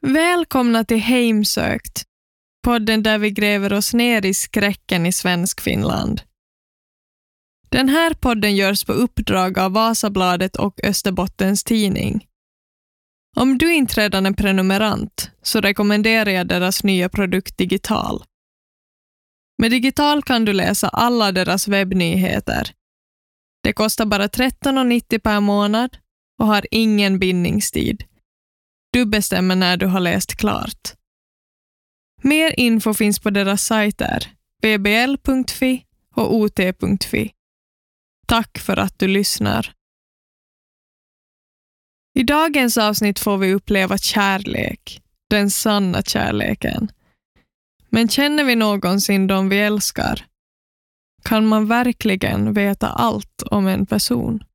Välkomna till Heimsökt, podden där vi gräver oss ner i skräcken i svensk Finland. Den här podden görs på uppdrag av Vasabladet och Österbottens tidning. Om du inte redan är prenumerant så rekommenderar jag deras nya produkt Digital. Med Digital kan du läsa alla deras webbnyheter. Det kostar bara 13,90 per månad och har ingen bindningstid. Du bestämmer när du har läst klart. Mer info finns på deras sajter bbl.fi och ot.fi. Tack för att du lyssnar. I dagens avsnitt får vi uppleva kärlek, den sanna kärleken. Men känner vi någonsin de vi älskar? Kan man verkligen veta allt om en person?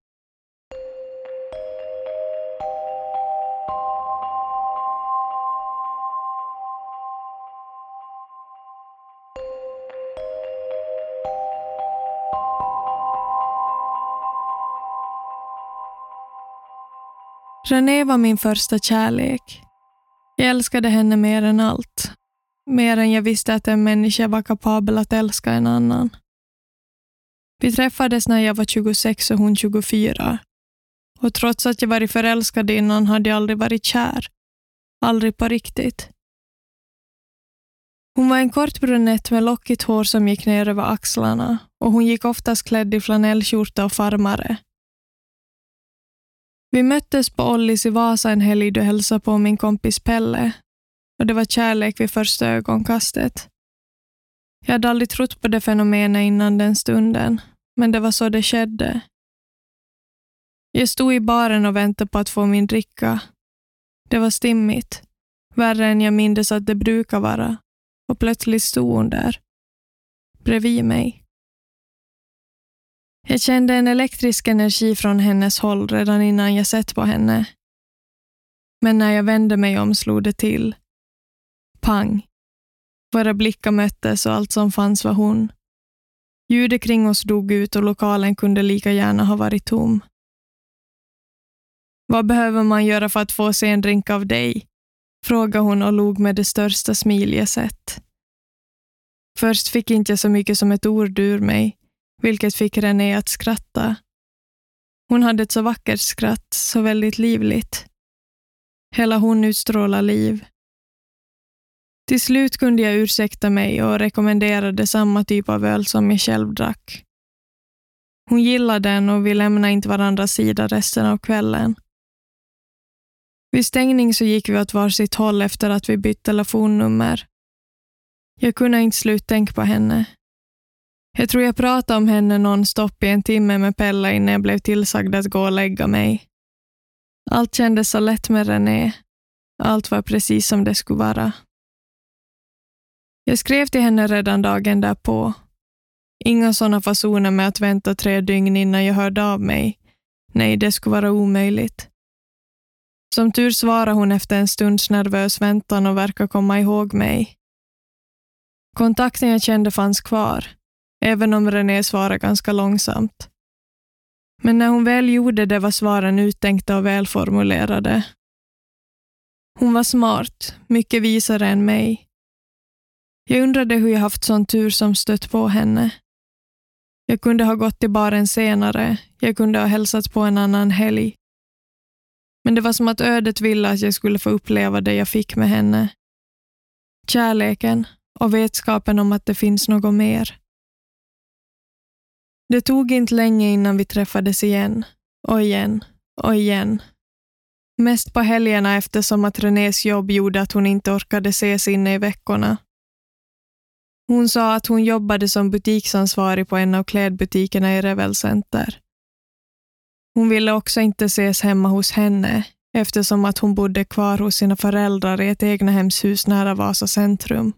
René var min första kärlek. Jag älskade henne mer än allt. Mer än jag visste att en människa var kapabel att älska en annan. Vi träffades när jag var 26 och hon 24. Och trots att jag varit förälskad innan hade jag aldrig varit kär. Aldrig på riktigt. Hon var en kort brunett med lockigt hår som gick ner över axlarna och hon gick oftast klädd i flanellskjorta och farmare. Vi möttes på Ollis i Vasa en helg då hälsade på min kompis Pelle och det var kärlek vid första ögonkastet. Jag hade aldrig trott på det fenomenet innan den stunden, men det var så det skedde. Jag stod i baren och väntade på att få min dricka. Det var stimmigt, värre än jag mindes att det brukar vara, och plötsligt stod hon där, bredvid mig. Jag kände en elektrisk energi från hennes håll redan innan jag sett på henne. Men när jag vände mig om slog det till. Pang. Våra blickar möttes och allt som fanns var hon. Ljudet kring oss dog ut och lokalen kunde lika gärna ha varit tom. Vad behöver man göra för att få sig en drink av dig? Frågade hon och log med det största smil jag sett. Först fick inte jag så mycket som ett ord ur mig, vilket fick René att skratta. Hon hade ett så vackert skratt, så väldigt livligt. Hela hon utstrålar liv. Till slut kunde jag ursäkta mig och rekommenderade samma typ av öl som jag själv drack. Hon gillade den och vi lämnade inte varandras sida resten av kvällen. Vid stängning så gick vi åt varsitt håll efter att vi bytt telefonnummer. Jag kunde inte sluttänka på henne. Jag tror jag pratade om henne nonstop i en timme med Pelle innan jag blev tillsagd att gå och lägga mig. Allt kändes så lätt med René. Allt var precis som det skulle vara. Jag skrev till henne redan dagen därpå. Inga sådana fasoner med att vänta 3 dygn innan jag hörde av mig. Nej, det skulle vara omöjligt. Som tur svarade hon efter en stunds nervös väntan och verkar komma ihåg mig. Kontakten jag kände fanns kvar, även om René svarade ganska långsamt. Men när hon väl gjorde det var svaren uttänkta och välformulerade. Hon var smart, mycket visare än mig. Jag undrade hur jag haft sån tur som stött på henne. Jag kunde ha gått till baren senare, jag kunde ha hälsat på en annan helg. Men det var som att ödet ville att jag skulle få uppleva det jag fick med henne. Kärleken och vetskapen om att det finns något mer. Det tog inte länge innan vi träffades igen, och igen, och igen. Mest på helgerna eftersom att Renés jobb gjorde att hon inte orkade ses inne i veckorna. Hon sa att hon jobbade som butiksansvarig på en av klädbutikerna i Revel Center. Hon ville också inte ses hemma hos henne eftersom att hon bodde kvar hos sina föräldrar i ett egnahemshus nära Vasa centrum.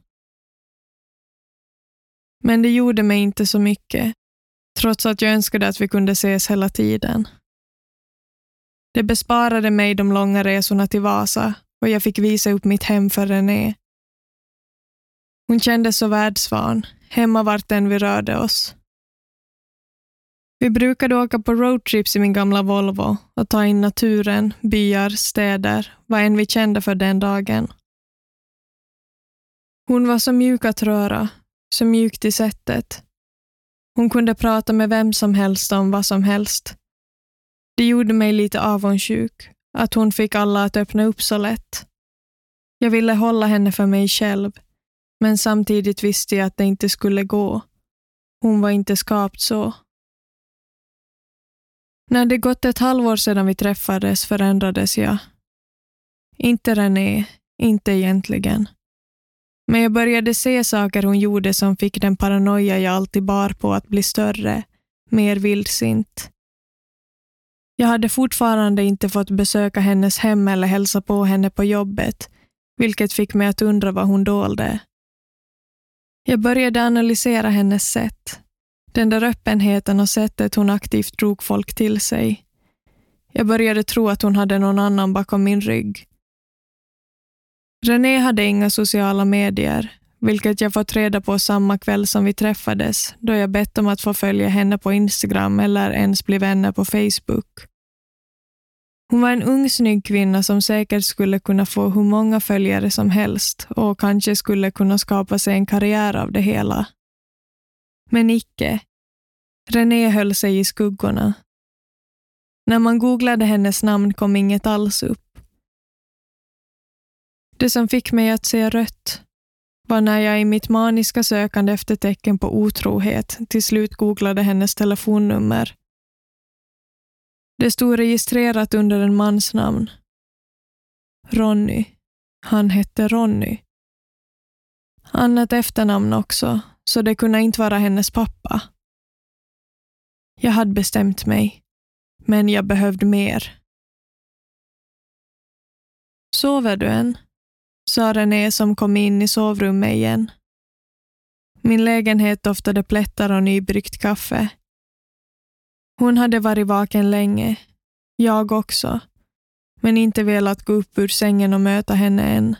Men det gjorde mig inte så mycket, trots att jag önskade att vi kunde ses hela tiden. Det besparade mig de långa resorna till Vasa och jag fick visa upp mitt hem för René. Hon kände så världsvan, hemma vart än vi rörde oss. Vi brukade åka på roadtrips i min gamla Volvo och ta in naturen, byar, städer, vad än vi kände för den dagen. Hon var så mjuk att röra, så mjukt i sättet. Hon kunde prata med vem som helst om vad som helst. Det gjorde mig lite avundsjuk, att hon fick alla att öppna upp så lätt. Jag ville hålla henne för mig själv, men samtidigt visste jag att det inte skulle gå. Hon var inte skapt så. När det gått ett halvår sedan vi träffades förändrades jag. Inte René, inte egentligen. Men jag började se saker hon gjorde som fick den paranoia jag alltid bar på att bli större, mer vildsint. Jag hade fortfarande inte fått besöka hennes hem eller hälsa på henne på jobbet, vilket fick mig att undra vad hon dolde. Jag började analysera hennes sätt. Den där öppenheten och sättet hon aktivt drog folk till sig. Jag började tro att hon hade någon annan bakom min rygg. René hade inga sociala medier, vilket jag fått reda på samma kväll som vi träffades, då jag bett om att få följa henne på Instagram eller ens bli vänner på Facebook. Hon var en ung snygg kvinna som säkert skulle kunna få hur många följare som helst och kanske skulle kunna skapa sig en karriär av det hela. Men icke. René höll sig i skuggorna. När man googlade hennes namn kom inget alls upp. Det som fick mig att se rött var när jag i mitt maniska sökande efter tecken på otrohet till slut googlade hennes telefonnummer. Det stod registrerat under en mans namn. Ronny. Han hette Ronny. Annat efternamn också, så det kunde inte vara hennes pappa. Jag hade bestämt mig, men jag behövde mer. Sover du än? Sa René som kom in i sovrummet igen. Min lägenhet doftade plättar och nybryggt kaffe. Hon hade varit vaken länge, jag också, men inte velat gå upp ur sängen och möta henne än.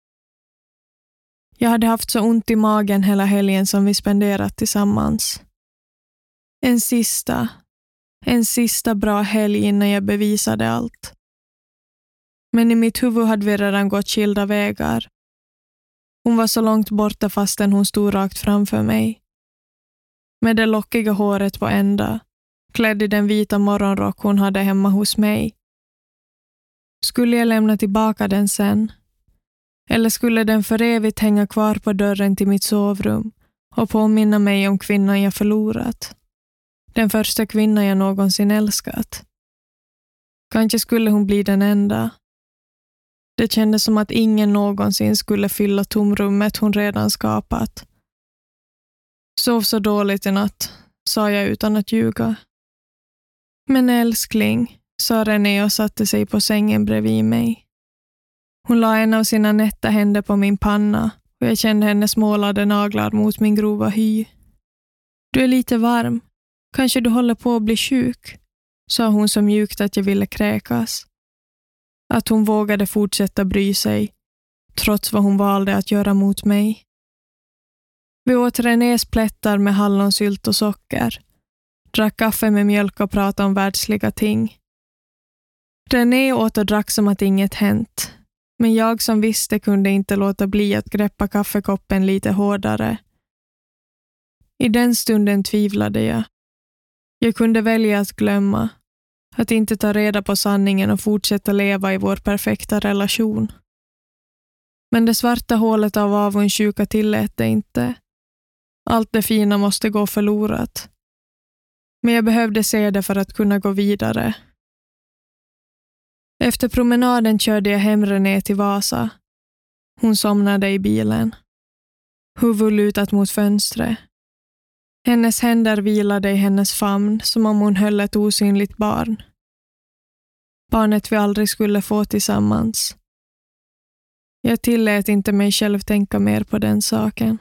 Jag hade haft så ont i magen hela helgen som vi spenderat tillsammans. En sista bra helg innan jag bevisade allt. Men i mitt huvud hade vi redan gått skilda vägar. Hon var så långt borta fastän hon stod rakt framför mig. Med det lockiga håret på ända, klädd i den vita morgonrock hon hade hemma hos mig. Skulle jag lämna tillbaka den sen? Eller skulle den för evigt hänga kvar på dörren till mitt sovrum och påminna mig om kvinnan jag förlorat? Den första kvinnan jag någonsin älskat. Kanske skulle hon bli den enda. Det kändes som att ingen någonsin skulle fylla tomrummet hon redan skapat. Sov så dåligt i natt, sa jag utan att ljuga. Men älskling, sa René och satte sig på sängen bredvid mig. Hon la en av sina nätta händer på min panna och jag kände hennes målade naglar mot min grova hy. Du är lite varm. Kanske du håller på att bli sjuk, sa hon så mjukt att jag ville kräkas. Att hon vågade fortsätta bry sig, trots vad hon valde att göra mot mig. Vi åt Renés plättar med hallonsylt och socker. Drack kaffe med mjölk och pratade om världsliga ting. René åt och drack som att inget hänt. Men jag som visste kunde inte låta bli att greppa kaffekoppen lite hårdare. I den stunden tvivlade jag. Jag kunde välja att glömma. Att inte ta reda på sanningen och fortsätta leva i vår perfekta relation. Men det svarta hålet av avundsjuka tillät det inte. Allt det fina måste gå förlorat. Men jag behövde se det för att kunna gå vidare. Efter promenaden körde jag hem René till Vasa. Hon somnade i bilen. Huvud lutat mot fönstret. Hennes händer vilade i hennes famn som om hon höll ett osynligt barn. Barnet vi aldrig skulle få tillsammans. Jag tillät inte mig själv tänka mer på den saken.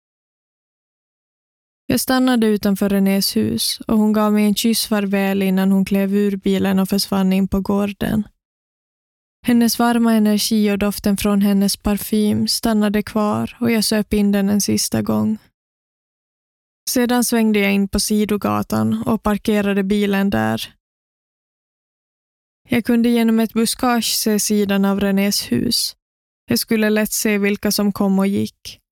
Jag stannade utanför Renés hus och hon gav mig en kyss farväl innan hon klev ur bilen och försvann in på gården. Hennes varma energi och doften från hennes parfym stannade kvar och jag söp in den en sista gång. Sedan svängde jag in på sidogatan och parkerade bilen där. Jag kunde genom ett buskage se sidan av Renés hus. Jag skulle lätt se vilka som kom och gick.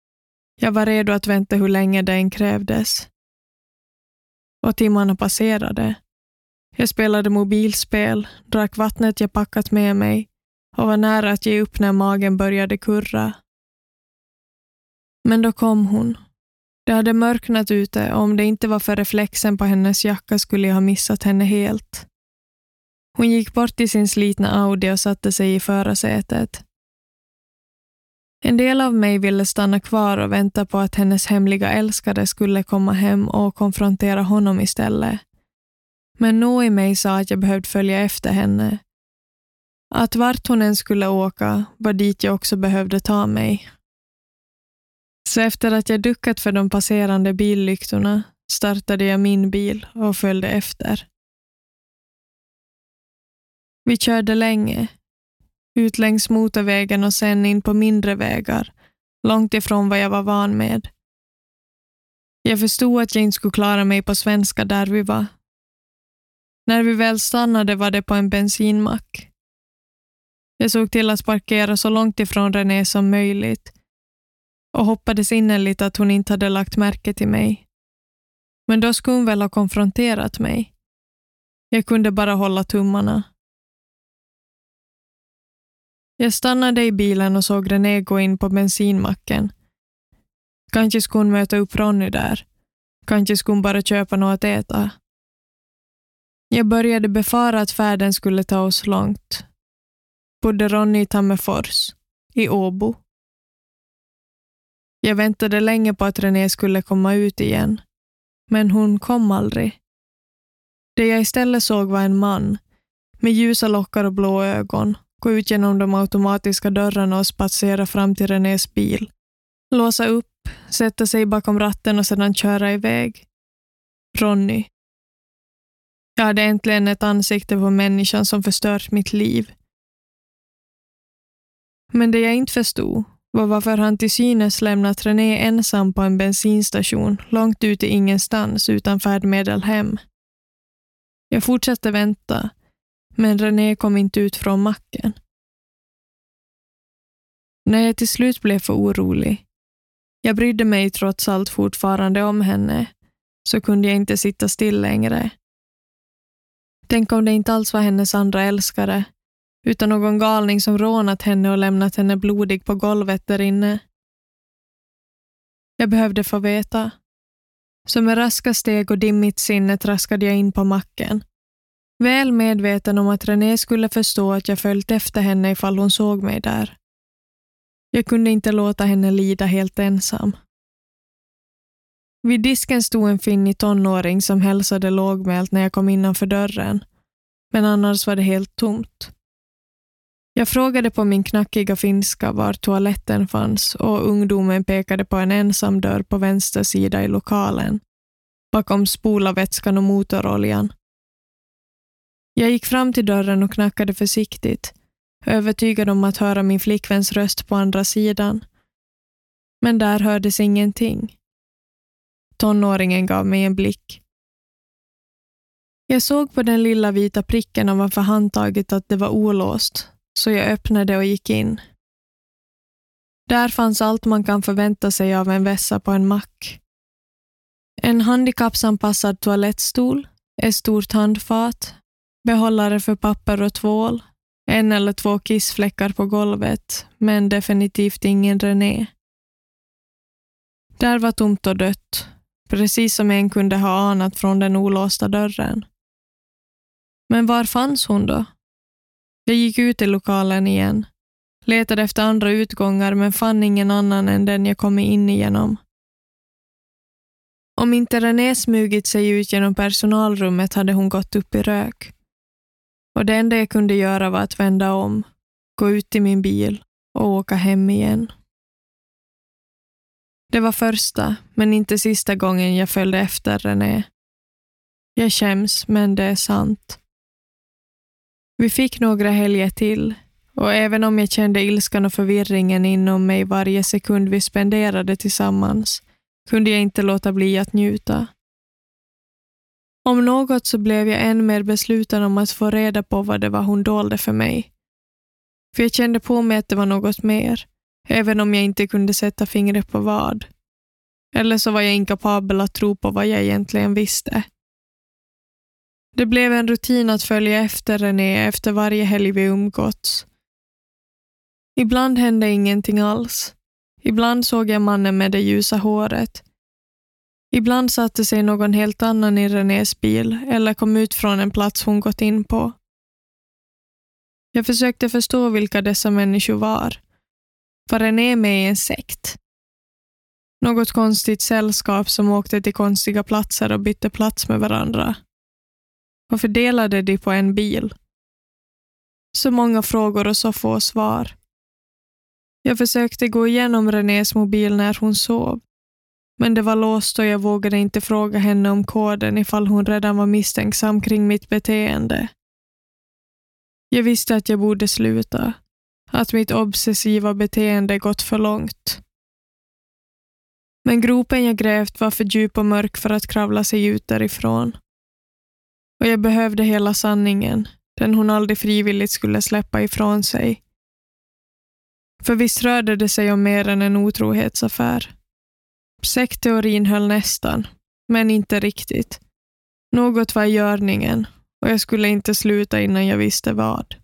Jag var redo att vänta hur länge det än krävdes. Och timmarna passerade. Jag spelade mobilspel, drack vattnet jag packat med mig och var nära att ge upp när magen började kurra. Men då kom hon. Det hade mörknat ute och om det inte var för reflexen på hennes jacka skulle jag ha missat henne helt. Hon gick bort till sin slitna Audi och satte sig i förarsätet. En del av mig ville stanna kvar och vänta på att hennes hemliga älskare skulle komma hem och konfrontera honom istället. Men nå i mig sa att jag behövde följa efter henne. Att vart hon än skulle åka var dit jag också behövde ta mig. Så efter att jag duckat för de passerande billyktorna startade jag min bil och följde efter. Vi körde länge, ut längs motorvägen och sen in på mindre vägar, långt ifrån vad jag var van med. Jag förstod att jag inte skulle klara mig på svenska där vi var. När vi väl stannade var det på en bensinmack. Jag såg till att parkera så långt ifrån René som möjligt och hoppades innerligt att hon inte hade lagt märke till mig. Men då skulle hon väl ha konfronterat mig. Jag kunde bara hålla tummarna. Jag stannade i bilen och såg René gå in på bensinmacken. Kanske skulle hon möta upp Ronny där. Kanske skulle hon bara köpa något att äta. Jag började befara att färden skulle ta oss långt. Bodde Ronny i Tammerfors, i Åbo. Jag väntade länge på att René skulle komma ut igen. Men hon kom aldrig. Det jag istället såg var en man med ljusa lockar och blå ögon gå ut genom de automatiska dörrarna och spatsera fram till Renés bil. Låsa upp, sätta sig bakom ratten och sedan köra iväg. Ronny. Jag hade äntligen ett ansikte på människan som förstört mitt liv. Men det jag inte förstod var varför han till synes lämnat René ensam på en bensinstation långt ute i ingenstans utan färdmedel hem. Jag fortsatte vänta, men René kom inte ut från macken. När jag till slut blev för orolig, jag brydde mig trots allt fortfarande om henne, så kunde jag inte sitta still längre. Tänk om det inte alls var hennes andra älskare, utan någon galning som rånat henne och lämnat henne blodig på golvet där inne. Jag behövde få veta. Så med raska steg och dimmigt sinne traskade jag in på macken. Väl medveten om att René skulle förstå att jag följt efter henne ifall hon såg mig där. Jag kunde inte låta henne lida helt ensam. Vid disken stod en finnig tonåring som hälsade lågmält när jag kom innanför dörren. Men annars var det helt tomt. Jag frågade på min knackiga finska var toaletten fanns och ungdomen pekade på en ensam dörr på vänster sida i lokalen. Bakom spolarvätskan och motoroljan. Jag gick fram till dörren och knackade försiktigt, övertygad om att höra min flickväns röst på andra sidan. Men där hördes ingenting. Tonåringen gav mig en blick. Jag såg på den lilla vita pricken ovanför handtaget att det var olåst, så jag öppnade och gick in. Där fanns allt man kan förvänta sig av en vässa på en mack. En handikappsanpassad toalettstol, ett stort handfat, behållare för papper och tvål, 1 eller 2 kissfläckar på golvet, men definitivt ingen René. Där var tomt och dött, precis som en kunde ha anat från den olåsta dörren. Men var fanns hon då? Jag gick ut i lokalen igen, letade efter andra utgångar men fann ingen annan än den jag kom in igenom. Om inte René smugit sig ut genom personalrummet hade hon gått upp i rök. Och det enda jag kunde göra var att vända om, gå ut till min bil och åka hem igen. Det var första, men inte sista gången jag följde efter René. Jag skäms, men det är sant. Vi fick några helger till, och även om jag kände ilskan och förvirringen inom mig varje sekund vi spenderade tillsammans, kunde jag inte låta bli att njuta. Om något så blev jag än mer besluten om att få reda på vad det var hon dolde för mig. För jag kände på mig att det var något mer, även om jag inte kunde sätta fingret på vad. Eller så var jag inkapabel att tro på vad jag egentligen visste. Det blev en rutin att följa efter René efter varje helg vi umgåtts. Ibland hände ingenting alls. Ibland såg jag mannen med det ljusa håret. Ibland satte sig någon helt annan i Renés bil eller kom ut från en plats hon gått in på. Jag försökte förstå vilka dessa människor var. Var René med i en sekt? Något konstigt sällskap som åkte till konstiga platser och bytte plats med varandra. Varför delade de på en bil? Så många frågor och så få svar. Jag försökte gå igenom Renés mobil när hon sov. Men det var låst och jag vågade inte fråga henne om koden ifall hon redan var misstänksam kring mitt beteende. Jag visste att jag borde sluta. Att mitt obsessiva beteende gått för långt. Men gropen jag grävt var för djup och mörk för att kravla sig ut därifrån. Och jag behövde hela sanningen, den hon aldrig frivilligt skulle släppa ifrån sig. För visst rörde det sig om mer än en otrohetsaffär. Sektteorin höll nästan, men inte riktigt. Något var i görningen och jag skulle inte sluta innan jag visste vad.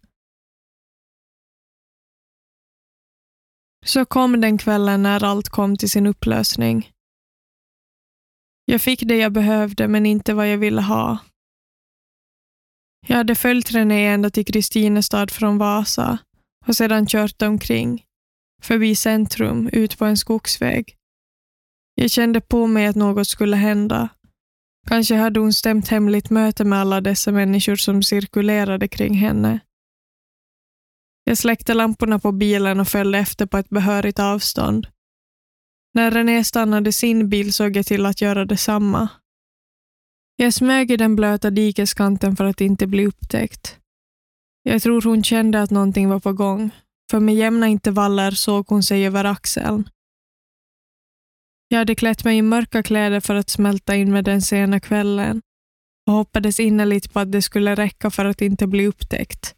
Så kom den kvällen när allt kom till sin upplösning. Jag fick det jag behövde men inte vad jag ville ha. Jag hade följt René ända till Kristinestad från Vasa och sedan kört omkring, förbi centrum, ut på en skogsväg. Jag kände på mig att något skulle hända. Kanske hade hon stämt hemligt möte med alla dessa människor som cirkulerade kring henne. Jag släckte lamporna på bilen och följde efter på ett behörigt avstånd. När René stannade sin bil såg jag till att göra detsamma. Jag smög i den blöta dikeskanten för att inte bli upptäckt. Jag tror hon kände att någonting var på gång, för med jämna intervaller såg hon sig över axeln. Jag hade klätt mig i mörka kläder för att smälta in med den sena kvällen och hoppades innerligt på att det skulle räcka för att inte bli upptäckt.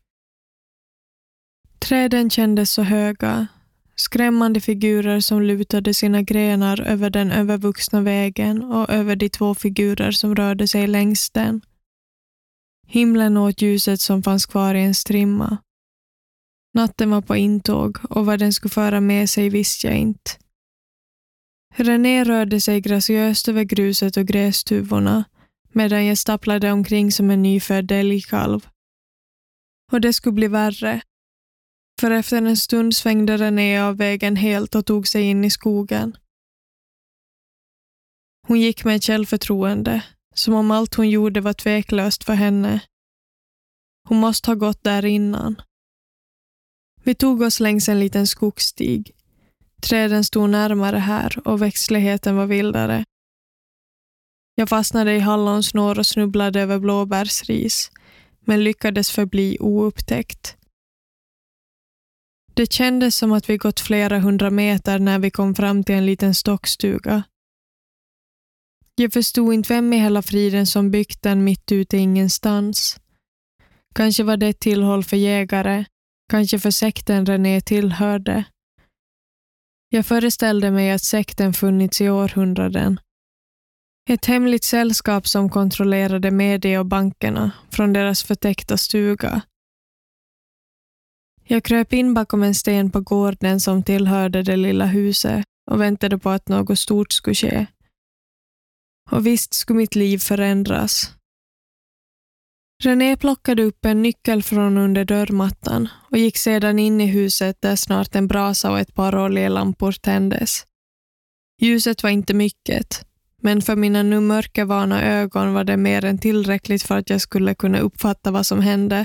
Träden kändes så höga, skrämmande figurer som lutade sina grenar över den övervuxna vägen och över de två figurer som rörde sig längs den. Himlen åt ljuset som fanns kvar i en strimma. Natten var på intåg och vad den skulle föra med sig visste jag inte. René rörde sig graciöst över gruset och grästuvorna medan jag stapplade omkring som en nyfödd älgkalv. Och det skulle bli värre. För efter en stund svängde René av vägen helt och tog sig in i skogen. Hon gick med ett självförtroende, som om allt hon gjorde var tveklöst för henne. Hon måste ha gått där innan. Vi tog oss längs en liten skogsstig. Träden stod närmare här och växtligheten var vildare. Jag fastnade i hallonsnår och snubblade över blåbärsris, men lyckades förbli oupptäckt. Det kändes som att vi gått flera 100 meter när vi kom fram till en liten stockstuga. Jag förstod inte vem i hela friden som byggt den mitt ute i ingenstans. Kanske var det ett tillhåll för jägare, kanske för sekten René tillhörde. Jag föreställde mig att sekten funnits i århundraden. Ett hemligt sällskap som kontrollerade media och bankerna från deras förtäckta stuga. Jag kröp in bakom en sten på gården som tillhörde det lilla huset och väntade på att något stort skulle ske. Och visst skulle mitt liv förändras. René plockade upp en nyckel från under dörrmattan och gick sedan in i huset där snart en brasa och ett par oljelampor tändes. Ljuset var inte mycket, men för mina nu mörkervana ögon var det mer än tillräckligt för att jag skulle kunna uppfatta vad som hände.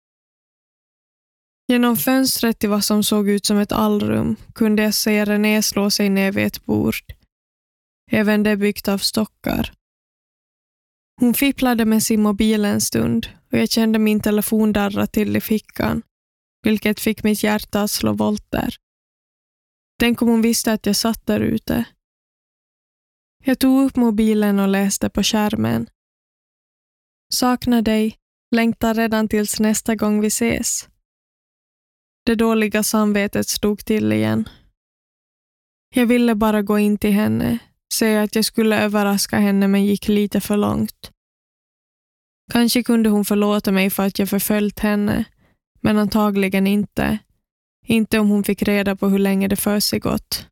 Genom fönstret till vad som såg ut som ett allrum kunde jag se René slå sig ner vid ett bord. Även det byggt av stockar. Hon fipplade med sin mobil en stund och jag kände min telefon darra till i fickan, vilket fick mitt hjärta att slå volter. Tänk om hon visste att jag satt där ute. Jag tog upp mobilen och läste på skärmen. Saknar dig, längtar redan tills nästa gång vi ses. Det dåliga samvetet stod till igen. Jag ville bara gå in till henne, Säga att jag skulle överraska henne men gick lite för långt. Kanske kunde hon förlåta mig för att jag förföljt henne, men antagligen inte. Inte om hon fick reda på hur länge det försiggått.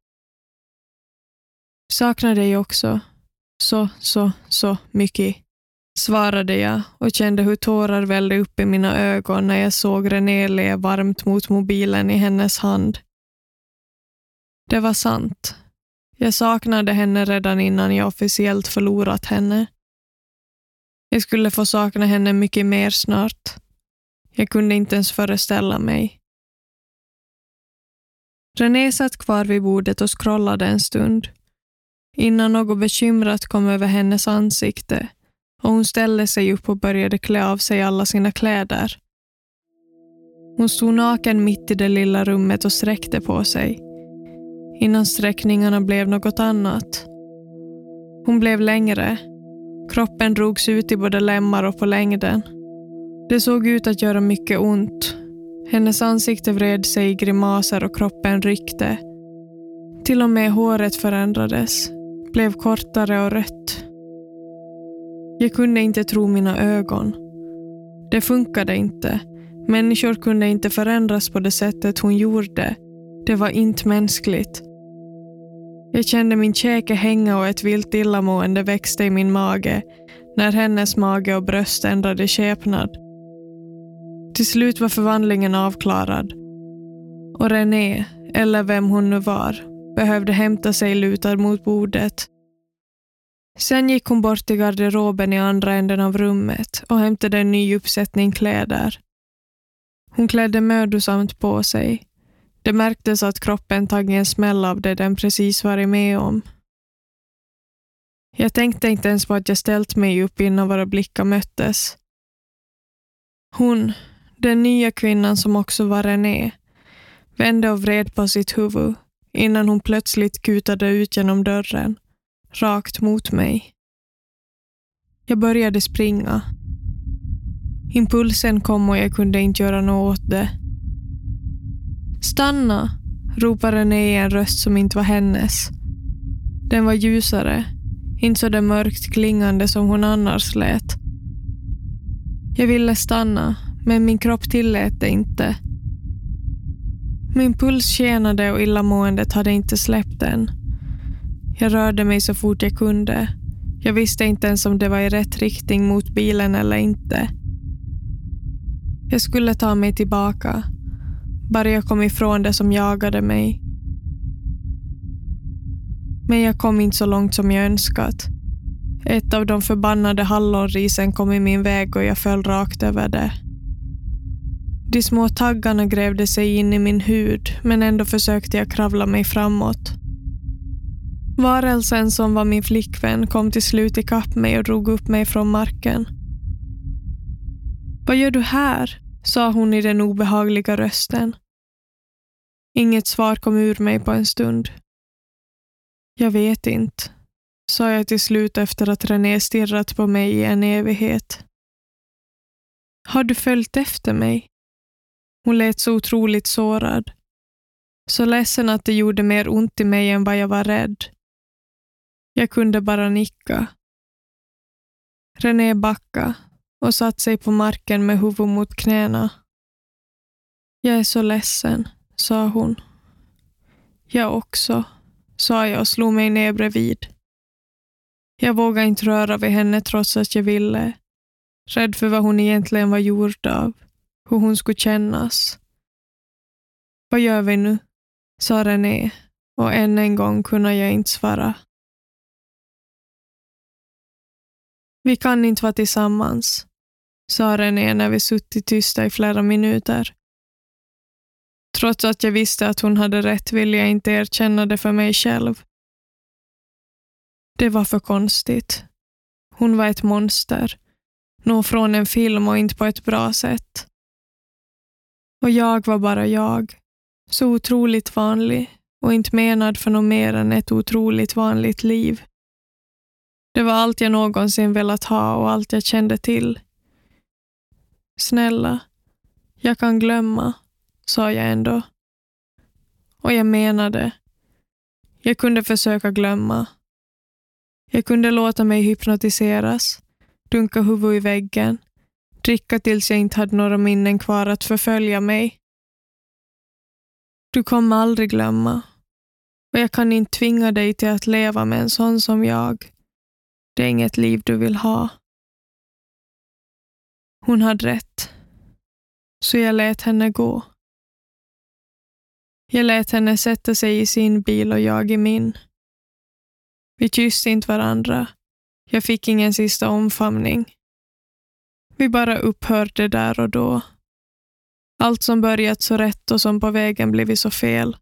Saknar dig också. Så mycket, svarade jag och kände hur tårar vällde upp i mina ögon när jag såg René le varmt mot mobilen i hennes hand. Det var sant. Jag saknade henne redan innan jag officiellt förlorat henne. Jag skulle få sakna henne mycket mer snart. Jag kunde inte ens föreställa mig. René satt kvar vid bordet och scrollade en stund. Innan något bekymrat kom över hennes ansikte och hon ställde sig upp och började klä av sig alla sina kläder. Hon stod naken mitt i det lilla rummet och sträckte på sig. Innan sträckningarna blev något annat. Hon blev längre. Kroppen drogs ut i både lemmar och på längden. Det såg ut att göra mycket ont. Hennes ansikte vred sig i grimaser och kroppen ryckte. Till och med håret förändrades. Blev kortare och rött. Jag kunde inte tro mina ögon. Det funkade inte. Människor kunde inte förändras på det sättet hon gjorde. Det var inte mänskligt. Jag kände min käke hänga och ett vilt illamående växte i min mage när hennes mage och bröst ändrade skepnad. Till slut var förvandlingen avklarad. Och René, eller vem hon nu var, behövde hämta sig lutad mot bordet. Sen gick hon bort till garderoben i andra änden av rummet och hämtade en ny uppsättning kläder. Hon klädde mödosamt på sig. Det märktes att kroppen tagit en smäll av det den precis varit med om. Jag tänkte inte ens på att jag ställt mig upp innan våra blickar möttes. Hon, den nya kvinnan som också var René, vände och vred på sitt huvud innan hon plötsligt kutade ut genom dörren, rakt mot mig. Jag började springa. Impulsen kom och jag kunde inte göra något åt det. Stanna, ropade René i en röst som inte var hennes. Den var ljusare, inte så det mörkt klingande som hon annars lät. Jag ville stanna, men min kropp tillät det inte. Min puls skenade och illamåendet hade inte släppt än. Jag rörde mig så fort jag kunde. Jag visste inte ens om det var i rätt riktning mot bilen eller inte. Jag skulle ta mig tillbaka. Bara jag kom ifrån det som jagade mig. Men jag kom inte så långt som jag önskat. Ett av de förbannade hallonrisen kom i min väg och jag föll rakt över det. De små taggarna grävde sig in i min hud, men ändå försökte jag kravla mig framåt. Varelsen som var min flickvän kom till slut ikapp mig och drog upp mig från marken. Vad gör du här? Sa hon i den obehagliga rösten. Inget svar kom ur mig på en stund. Jag vet inte, sa jag till slut efter att René stirrat på mig i en evighet. Har du följt efter mig? Hon lät så otroligt sårad. Så ledsen att det gjorde mer ont i mig än vad jag var rädd. Jag kunde bara nicka. René backade och satt sig på marken med huvudet mot knäna. Jag är så ledsen, sa hon. Jag också, sa jag och slog mig ner bredvid. Jag vågade inte röra vid henne trots att jag ville. Rädd för vad hon egentligen var gjord av. Hur hon skulle kännas. Vad gör vi nu? Sa René. Och än en gång kunde jag inte svara. Vi kan inte vara tillsammans, sa René när vi suttit tysta i flera minuter. Trots att jag visste att hon hade rätt ville jag inte erkänna det för mig själv. Det var för konstigt. Hon var ett monster. Nå från en film och inte på ett bra sätt. Och jag var bara jag. Så otroligt vanlig och inte menad för något mer än ett otroligt vanligt liv. Det var allt jag någonsin velat ha och allt jag kände till. Snälla, jag kan glömma, sa jag ändå. Och jag menade. Jag kunde försöka glömma. Jag kunde låta mig hypnotiseras, dunka huvudet i väggen, dricka tills jag inte hade några minnen kvar att förfölja mig. Du kommer aldrig glömma. Och jag kan inte tvinga dig till att leva med en sån som jag. Det är inget liv du vill ha. Hon hade rätt. Så jag lät henne gå. Jag lät henne sätta sig i sin bil och jag i min. Vi kysste inte varandra. Jag fick ingen sista omfamning. Vi bara upphörde där och då. Allt som börjat så rätt och som på vägen blivit så fel.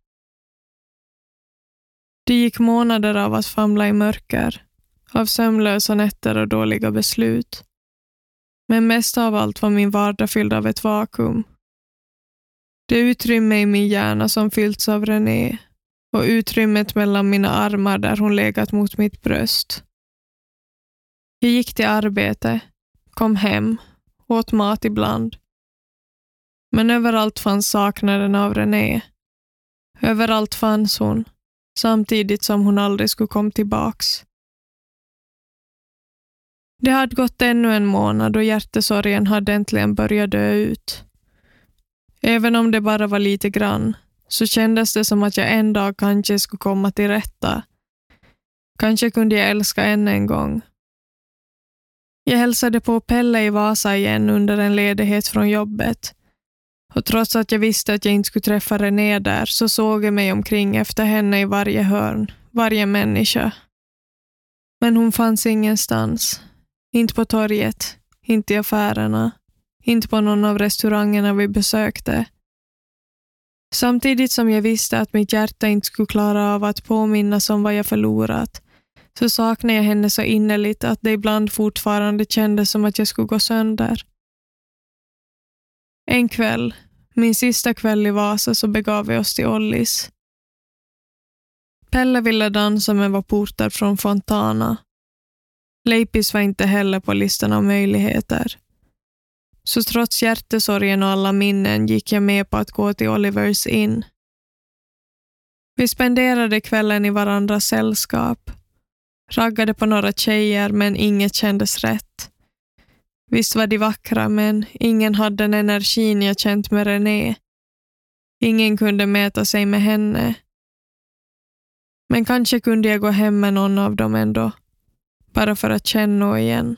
Det gick månader av att famla i mörker, av sömnlösa nätter och dåliga beslut. Men mest av allt var min vardag fylld av ett vakuum. Det utrymme i min hjärna som fyllts av René och utrymmet mellan mina armar där hon legat mot mitt bröst. Jag gick till arbete, kom hem, åt mat ibland. Men överallt fanns saknaden av René. Överallt fanns hon, samtidigt som hon aldrig skulle komma tillbaks. Det hade gått ännu en månad och hjärtesorgen hade äntligen börjat dö ut. Även om det bara var lite grann, så kändes det som att jag en dag kanske skulle komma till rätta. Kanske kunde jag älska än en gång. Jag hälsade på Pelle i Vasa igen under en ledighet från jobbet. Och trots att jag visste att jag inte skulle träffa René där så såg jag mig omkring efter henne i varje hörn, varje människa. Men hon fanns ingenstans. Inte på torget, inte i affärerna, inte på någon av restaurangerna vi besökte. Samtidigt som jag visste att mitt hjärta inte skulle klara av att påminnas om vad jag förlorat, så saknade jag henne så innerligt att det ibland fortfarande kändes som att jag skulle gå sönder. En kväll, min sista kväll i Vasa, så begav vi oss till Ollis. Pelle ville dansa men var portad från Fontana. Leipis var inte heller på listan av möjligheter. Så trots hjärtesorgen och alla minnen gick jag med på att gå till Olivers Inn. Vi spenderade kvällen i varandras sällskap. Raggade på några tjejer men inget kändes rätt. Visst var de vackra men ingen hade den energin jag känt med René. Ingen kunde mäta sig med henne. Men kanske kunde jag gå hem med någon av dem ändå. Bara för att känna igen.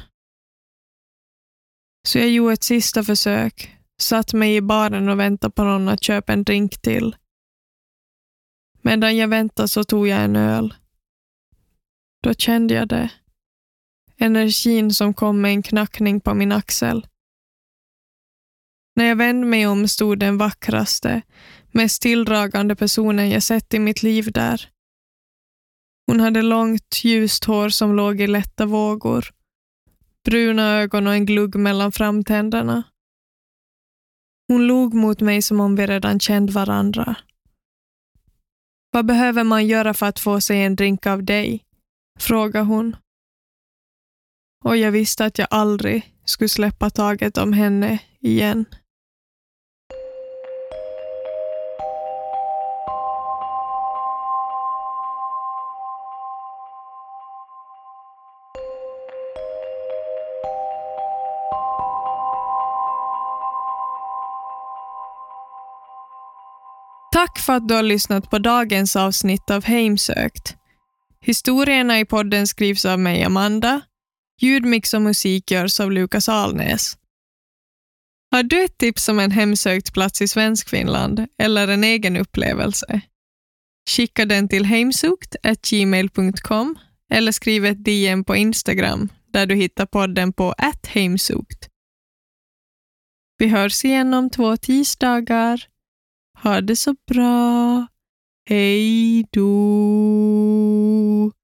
Så jag gjorde ett sista försök. Satt mig i baren och väntade på någon att köpa en drink till. Medan jag väntade så tog jag en öl. Då kände jag det. Energin som kom med en knackning på min axel. När jag vände mig om stod den vackraste, mest tilldragande personen jag sett i mitt liv där. Hon hade långt, ljust hår som låg i lätta vågor. Bruna ögon och en glugg mellan framtänderna. Hon log mot mig som om vi redan kände varandra. Vad behöver man göra för att få sig en drink av dig? Frågade hon. Och jag visste att jag aldrig skulle släppa taget om henne igen. Tack för att du har lyssnat på dagens avsnitt av Heimsökt. Historierna i podden skrivs av mig, Amanda. Ljudmix och musik görs av Lukas Alnäs. Har du ett tips om en hemsökt plats i Svenskfinland eller en egen upplevelse? Skicka den till heimsukt@gmail.com eller skriv ett DM på Instagram där du hittar podden på @heimsukt. Vi hörs igen om 2 tisdagar. Ha det så bra. Hej då!